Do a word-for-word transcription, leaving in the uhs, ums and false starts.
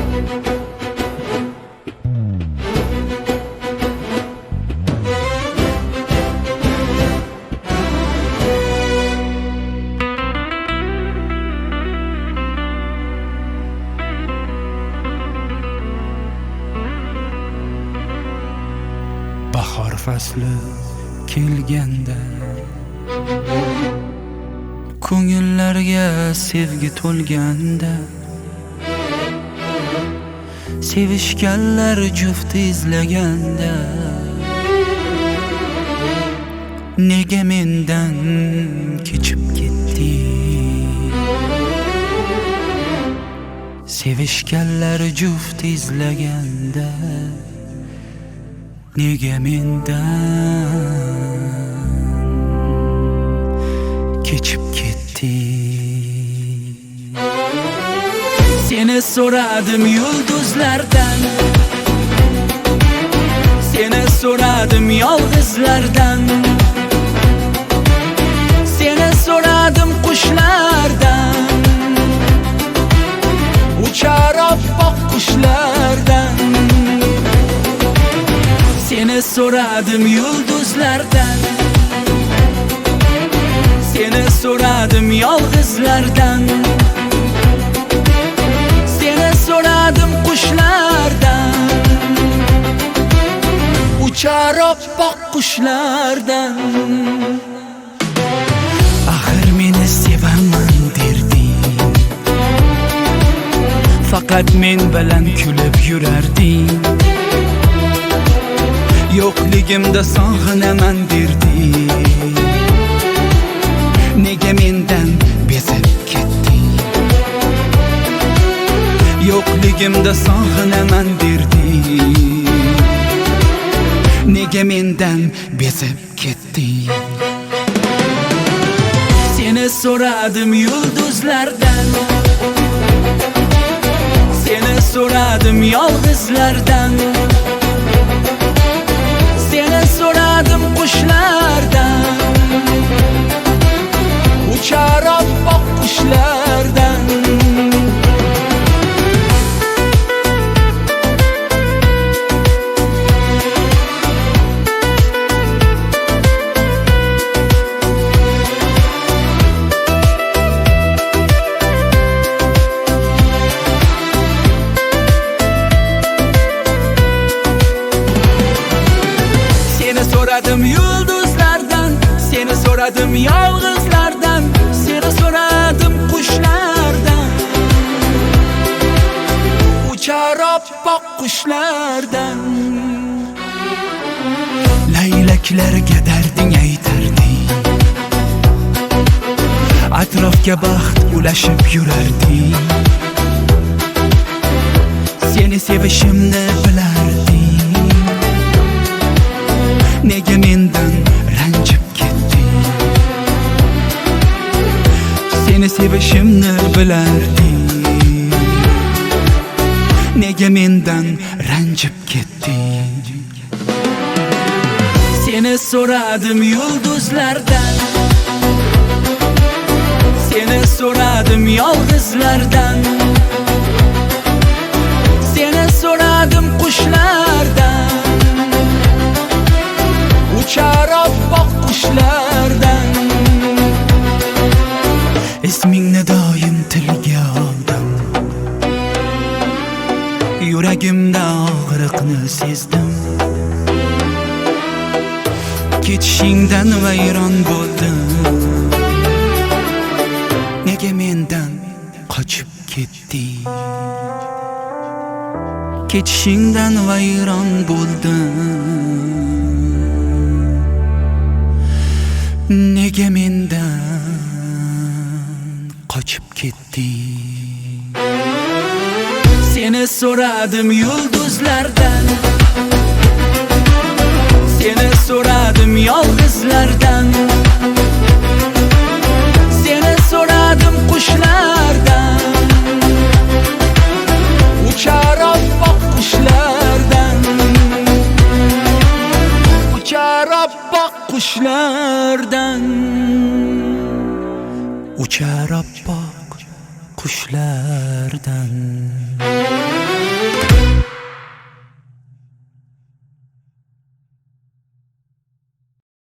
Bahor fasli kelganda ko'ngillarga sevgi to'lganda sevishganlar juft izlaganda nega mendan kechib ketding? Sevishganlar juft izlaganda nega mendan kechib ketding? Seni so'radim yulduzlardan, seni so'radim yolg'izlardan, seni so'radim qushlardan, uchar oppoq qushlardan. Seni so'radim yulduzlardan, seni so'radim yolg'izlardan, seni so'radim qushlardan, uchar oppoq qushlardan. Axir meni sevaman derding, faqat men bilan kulib yurarding. Yo'qligimda sog'inaman derding, nega mendan bezib ketding? Yo'qligimda sog'inaman derding, nega mendan bezib ketding? Seni so'radim yulduzlardan, seni so'radim yolg'izlardan, seni so'radim qushlardan, uchar oppoq qushlardan. Seni so'radim yulduzlardan, seni so'radim yolg'izlardan, seni so'radim qushlardan, uchar oppoq qushlardan. Laylaklarga darding aytarding, atrofga baxt ulashib yurarding. Seni sevishimni bilarding, nega mendan ranjib ketding? Seni sevishimni bilarding, nega mendan ranjib ketding? Seni so'radim yulduzlardan, seni so'radim yolg'izlardan, seni so'radim qushlardan, uchar oppoq qushlardan. Ismingni doim tilga oldim, yuragimda og'riqni sezdim. Ketishingdan vayron bo'ldim, nega mendan qochib ketding? Ketishingdan vayron bo'ldim, nega mendan qochib ketding? Seni so'radim yulduzlardan, seni so'radim yolg'izlardan, seni so'radim qushlardan, uchar oppoq qushlardan, uchar oppoq qushlardan, uchar oppoq qushlardan.